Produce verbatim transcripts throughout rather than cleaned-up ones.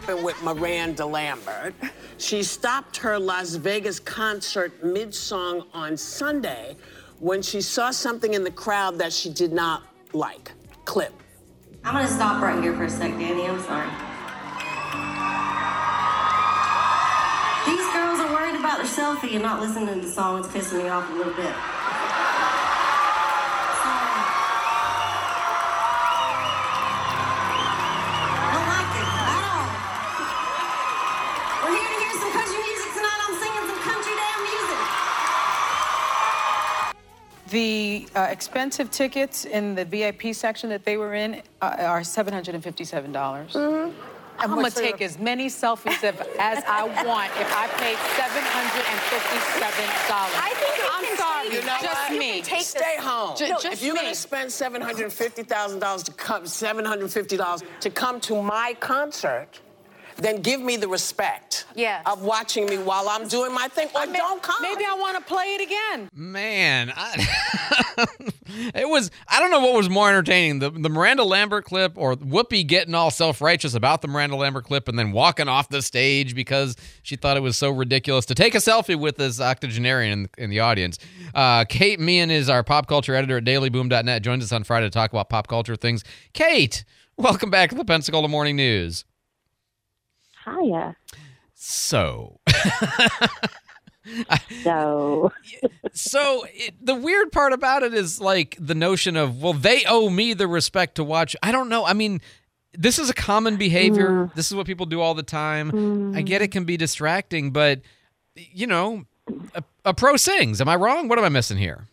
happened with Miranda Lambert. She stopped her Las Vegas concert mid-song on Sunday when she saw something in the crowd that she did not like. Clip. I'm gonna stop right here for a sec, Danny. I'm sorry. These girls are worried about their selfie and not listening to the song. It's pissing me off a little bit. The uh, expensive tickets in the V I P section that they were in uh, are seven hundred fifty-seven dollars. Mm-hmm. I'm gonna take as many selfies as, as I want if I paid seven hundred fifty-seven dollars. I think you I'm can sorry, take, you know just what? me. Take Stay this. home. J- no, just if you're me. gonna spend seven hundred fifty thousand dollars to come, seven hundred fifty dollars to come to my concert, then give me the respect Yes. of watching me while I'm doing my thing, or I may- don't come. Maybe I want to play it again. Man, I, it was, I don't know what was more entertaining, the, the Miranda Lambert clip or Whoopi getting all self-righteous about the Miranda Lambert clip and then walking off the stage because she thought it was so ridiculous to take a selfie with this octogenarian in, in the audience. Uh, Kate Meehan is our pop culture editor at daily boom dot net, joins us on Friday to talk about pop culture things. Kate, welcome back to the Pensacola Morning News. Hiya. So, So, so it, the weird part about it is like the notion of, well, they owe me the respect to watch. I don't know. I mean, this is a common behavior. Mm. This is what people do all the time. Mm. I get it can be distracting, but you know, a, a pro sings. Am I wrong? What am I missing here?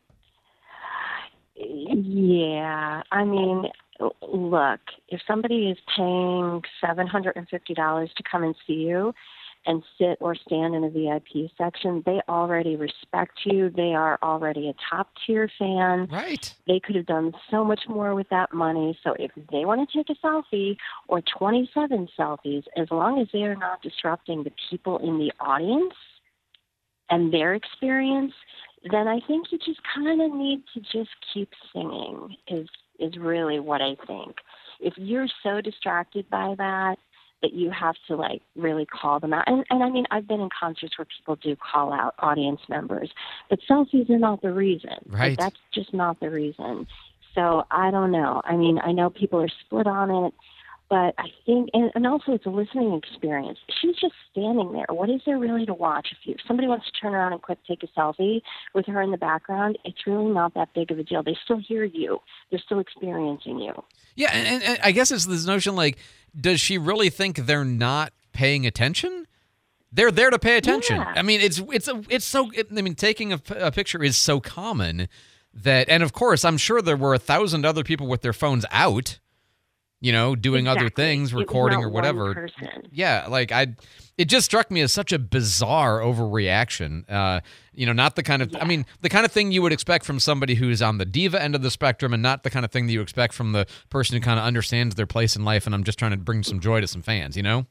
yeah, I mean, look, if somebody is paying seven hundred fifty dollars to come and see you and sit or stand in a V I P section, they already respect you. They are already a top-tier fan. Right. They could have done so much more with that money. So if they want to take a selfie or twenty-seven selfies, as long as they are not disrupting the people in the audience and their experience, then I think you just kind of need to just keep singing is is really what I think. If you're so distracted by that, that you have to, like, really call them out. And, and I mean, I've been in concerts where people do call out audience members, but selfies are not the reason. Right. Like, that's just not the reason. So I don't know. I mean, I know people are split on it, but I think, and, and also it's a listening experience. She's just standing there. What is there really to watch? If, you, if somebody wants to turn around and quick take a selfie with her in the background, it's really not that big of a deal. They still hear you. They're still experiencing you. Yeah, and, and, and I guess it's this notion like, does she really think they're not paying attention? They're there to pay attention. Yeah. I mean, it's it's a, it's so. It, I mean, taking a, a picture is so common that, and of course, I'm sure there were a thousand other people with their phones out, you know, doing Exactly. other things, It was recording not or one whatever. person. Yeah, like I, it just struck me as such a bizarre overreaction. Uh, you know, not the kind of, Yeah. I mean, the kind of thing you would expect from somebody who's on the diva end of the spectrum, and not the kind of thing that you expect from the person who kind of understands their place in life. And I'm just trying to bring some joy to some fans, you know?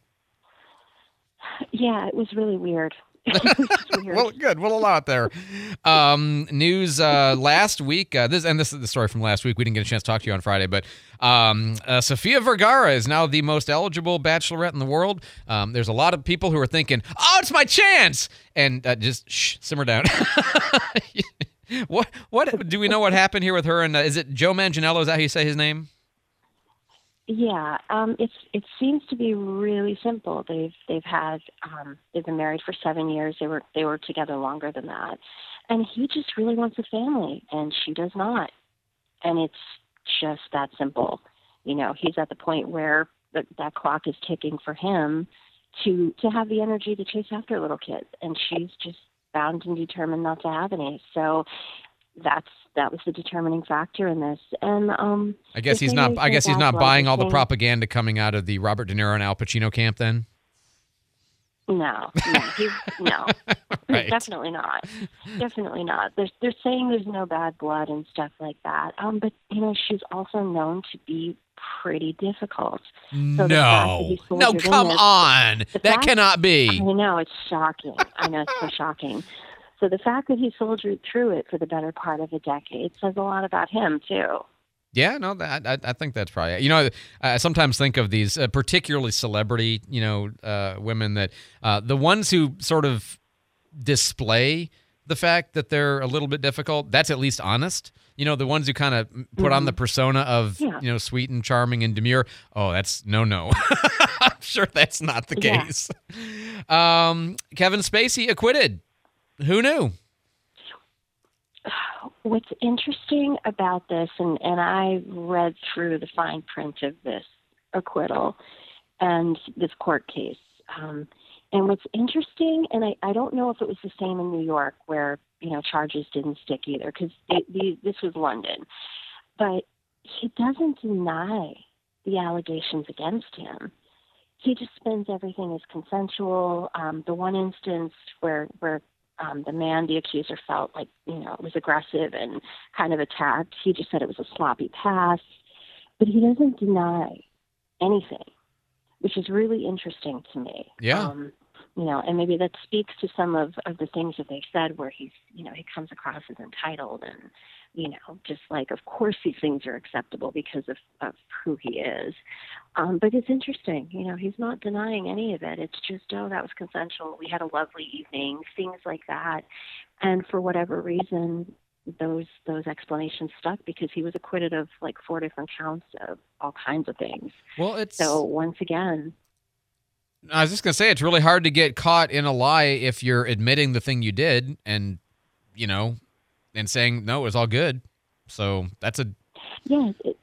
Yeah, it was really weird. It was just weird. Well, good. We'll allow it there. Um, news uh, last week. Uh, this and this is the story from last week. We didn't get a chance to talk to you on Friday, but um, uh, Sofia Vergara is now the most eligible bachelorette in the world. Um, there's a lot of people who are thinking, "Oh, it's my chance," and uh, just shh, simmer down. what? What do we know? What happened here with her? And uh, is it Joe Manganiello? Is that how you say his name? Yeah, um, it's it seems to be really simple. They've they've had um, they've been married for seven years. They were they were together longer than that, and he just really wants a family, and she does not. And it's just that simple. You know, he's at the point where the, that clock is ticking for him to to have the energy to chase after little kids, and she's just bound and determined not to have any. So that's that was the determining factor in this. And um, I guess the he's thing not. is I guess with he's not that, buying like, all the thing- propaganda coming out of the Robert De Niro and Al Pacino camp. Then. No, no, he's, no, Right. definitely not. Definitely not. They're they're saying there's no bad blood and stuff like that. Um, but you know, she's also known to be pretty difficult. So the fact that No, he no, soldiered in come this- on. the That fact- cannot I be. know, it's shocking. I know, it's so shocking. So the fact that he soldiered through it for the better part of a decade says a lot about him too. Yeah, no, that, I, I think that's probably, you know, I sometimes think of these, uh, particularly celebrity, you know, uh, women that uh, the ones who sort of display the fact that they're a little bit difficult, that's at least honest. You know, the ones who kind of put mm-hmm. on the persona of, yeah. you know, sweet and charming and demure. Oh, that's no, no. I'm sure that's not the yeah. case. Um, Kevin Spacey acquitted. Who knew? What's interesting about this, and, and I read through the fine print of this acquittal and this court case, um, and what's interesting, and I, I don't know if it was the same in New York where, you know, charges didn't stick either, because this was London, but he doesn't deny the allegations against him. He just spends everything as consensual. Um, the one instance where, where Um, the man, the accuser, felt like, you know, was aggressive and kind of attacked. He just said it was a sloppy pass. But he doesn't deny anything, which is really interesting to me. Yeah. Um, you know, and maybe that speaks to some of, of the things that they said where he's, you know, he comes across as entitled and, you know, just like, of course these things are acceptable because of, of who he is. Um, but it's interesting, you know, he's not denying any of it. It's just, oh, that was consensual. We had a lovely evening, things like that. And for whatever reason, those those explanations stuck because he was acquitted of like four different counts of all kinds of things. Well, it's... So once again... I was just going to say, it's really hard to get caught in a lie if you're admitting the thing you did and, you know, and saying, no, it was all good. So that's a... Yeah, it,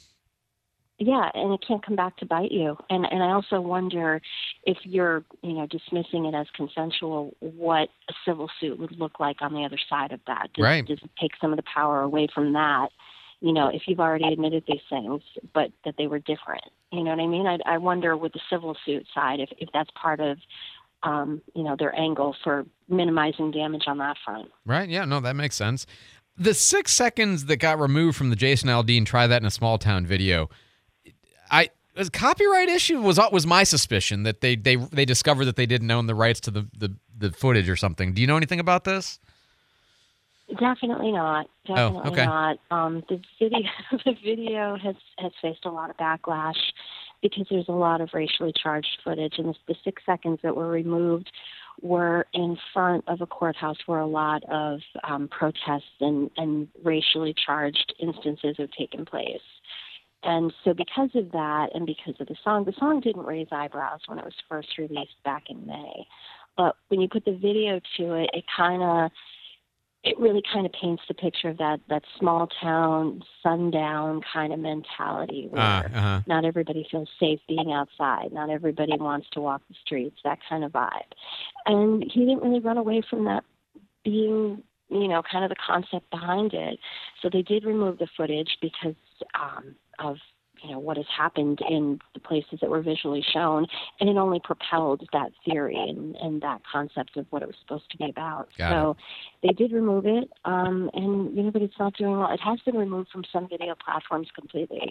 yeah, and it can't come back to bite you. And and I also wonder if you're, you know, dismissing it as consensual, what a civil suit would look like on the other side of that. Does, right. does it take some of the power away from that? You know, if you've already admitted these things, but that they were different. You know what I mean? I, I wonder with the civil suit side if, if that's part of, um, you know, their angle for minimizing damage on that front. Right. Yeah. No, that makes sense. The six seconds that got removed from the Jason Aldean "Try That in a Small Town" video, I was copyright issue was was my suspicion that they they they discovered that they didn't own the rights to the the, the footage or something. Do you know anything about this? Definitely not. Definitely oh, okay. not. Um, the video, the video has, has faced a lot of backlash because there's a lot of racially charged footage, and the, the six seconds that were removed were in front of a courthouse where a lot of um, protests and, and racially charged instances have taken place. And so because of that and because of the song, the song didn't raise eyebrows when it was first released back in May. But when you put the video to it, it kind of... it really kind of paints the picture of that, that small town, sundown kind of mentality where uh, uh-huh. not everybody feels safe being outside. Not everybody wants to walk the streets, that kind of vibe. And he didn't really run away from that being, you know, kind of the concept behind it. So they did remove the footage because um, of, you know, what has happened in the places that were visually shown, and it only propelled that theory and, and that concept of what it was supposed to be about. Got so it. They did remove it, um, and, you know, but it's not doing well. It has been removed from some video platforms completely.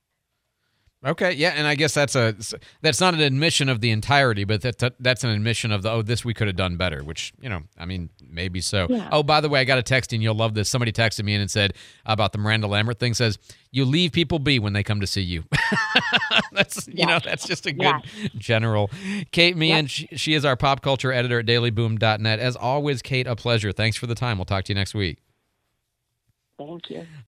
Okay, yeah, and I guess that's a that's not an admission of the entirety, but that that's an admission of the, oh, this we could have done better, which, you know, I mean, maybe so. Yeah. Oh, by the way, I got a text, and you'll love this. Somebody texted me in and said about the Miranda Lambert thing, says, you leave people be when they come to see you. That's, you yes. know, that's just a good yes. general. Kate Meehan, yep. she, she is our pop culture editor at daily boom dot net. As always, Kate, a pleasure. Thanks for the time. We'll talk to you next week. Thank you.